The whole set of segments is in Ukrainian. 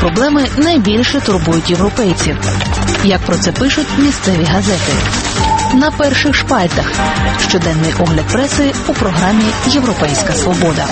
проблеми найбільше турбують європейців. Як про це пишуть місцеві газети. На перших шпальтах щоденний огляд преси у програмі «Європейська свобода».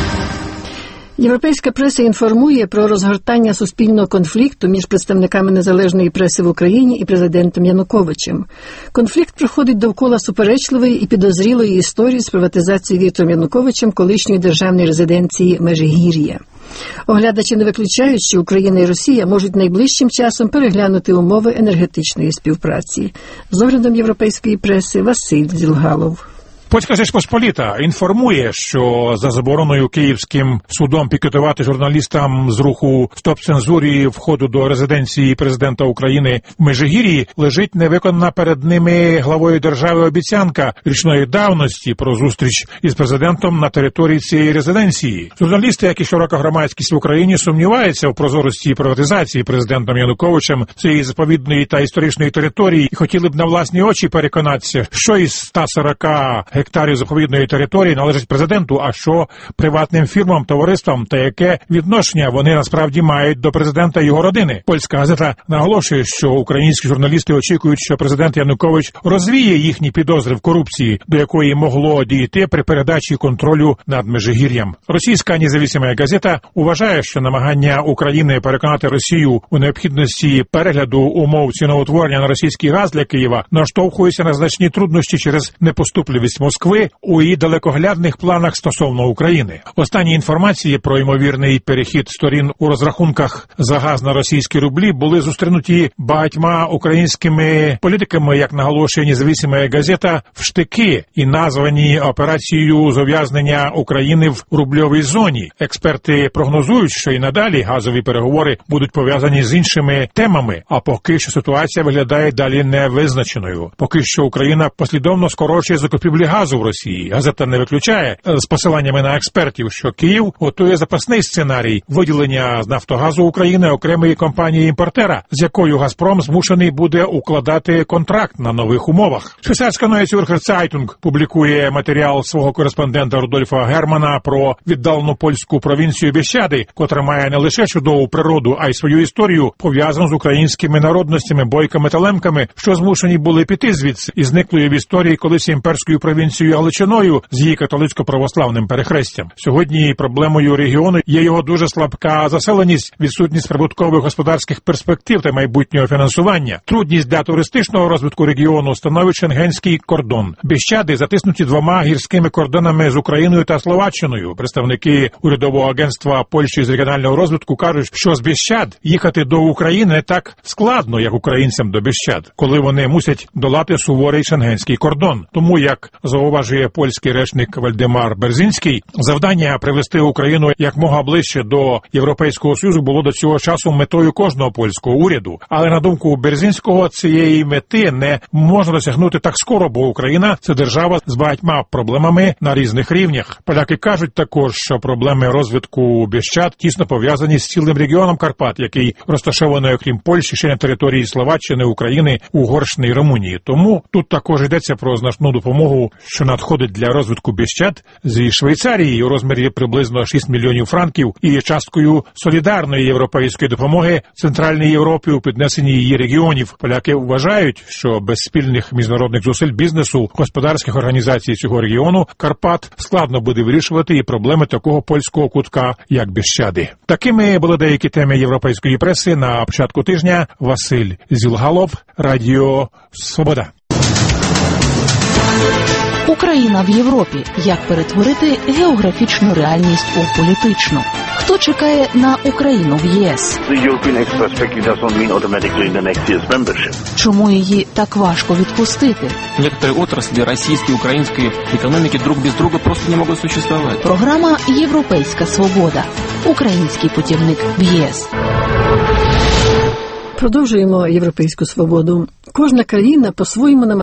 Європейська преса інформує про розгортання суспільного конфлікту між представниками незалежної преси в Україні і президентом Януковичем. Конфлікт проходить довкола суперечливої і підозрілої історії з приватизацією Віктором Януковичем колишньої державної резиденції Межигір'я. Оглядачі не виключають, що Україна і Росія можуть найближчим часом переглянути умови енергетичної співпраці. З оглядом європейської преси Василь Зілгалов. Польська Жечпосполіта інформує, що за забороною Київським судом пікетувати журналістам з руху «Стоп цензурі» входу до резиденції президента України в Межигір'ї лежить невиконана перед ними главою держави обіцянка річної давності про зустріч із президентом на території цієї резиденції. Журналісти, як і широка громадськість в Україні, сумніваються в прозорості приватизації президентом Януковичем цієї заповідної та історичної території і хотіли б на власні очі переконатися, що із 140 гектарів заповідної території належить президенту, а що приватним фірмам, товариствам, та яке відношення вони насправді мають до президента і його родини. Польська газета наголошує, що українські журналісти очікують, що президент Янукович розвіє їхні підозри в корупції, до якої могло дійти при передачі контролю над Межигір'ям. Російська незалежна газета вважає, що намагання України переконати Росію у необхідності перегляду умов ціноутворення на російський газ для Києва наштовхується на значні труднощі через непоступливість Москви у її далекоглядних планах стосовно України. Останні інформації про ймовірний перехід сторін у розрахунках за газ на російські рублі були зустрінуті багатьма українськими політиками, як наголошує незалежна газета, в штики і названі операцією з ув'язнення України в рубльовій зоні. Експерти прогнозують, що і надалі газові переговори будуть пов'язані з іншими темами, а поки що ситуація виглядає далі невизначеною. Поки що Україна послідовно скорочує закупівлі газу в Росії. Газета не виключає з посиланнями на експертів, що Київ готує запасний сценарій виділення з Нафтогазу України окремої компанії-імпортера, з якою Газпром змушений буде укладати контракт на нових умовах. Швейцарська Neue Zürcher Zeitung публікує матеріал свого кореспондента Рудольфа Германа про віддалену польську провінцію Біщади, котра має не лише чудову природу, а й свою історію, пов'язану з українськими народностями, бойками та лемками, що змушені були піти звідси і зниклої в історії колись імперською провінцією Галичиною з її католицько-православним перехрестям. Сьогодні проблемою регіону є його дуже слабка заселеність, відсутність прибуткових господарських перспектив та майбутнього фінансування. Трудність для туристичного розвитку регіону становить шенгенський кордон. Біщади затиснуті двома гірськими кордонами з Україною та Словаччиною. Представники урядового агентства Польщі з регіонального розвитку кажуть, що з Біщад їхати до України не так складно, як українцям до Біщад, коли вони мусять долати суворий шенгенський кордон. Тому, як зауважує польський речник Вальдемар Берзінський, завдання привести Україну якмога ближче до Європейського Союзу було до цього часу метою кожного польського уряду. Але на думку Берзінського, цієї мети не можна досягнути так скоро, бо Україна – це держава з багатьма проблемами на різних рівнях. Поляки кажуть також, що проблеми розвитку Біщад тісно пов'язані з цілим регіоном Карпат, який розташований, окрім Польщі, ще на території Словаччини, України, Угорщини і Румунії. Тому тут також йдеться про значну допомогу, що надходить для розвитку Біщад зі Швейцарії у розмірі приблизно 6 мільйонів франків і часткою солідарної європейської допомоги Центральній Європі у піднесенні її регіонів. Поляки вважають, що без спільних міжнародних зусиль бізнесу, господарських організацій цього регіону Карпат складно буде вирішувати і проблеми такого польського кутка, як Біщади. Такими були деякі теми європейської преси на початку тижня. Василь Зілгалов, Радіо Свобода. Україна в Європі. Як перетворити географічну реальність у політичну? Хто чекає на Україну в ЄС? Чому її так важко відпустити? Некоторые отрасли российской и украинской экономики друг без друга просто не могут существовать. Програма «Європейська свобода». Український путівник в ЄС. Продовжуємо європейську свободу. Кожна країна по-своєму намагається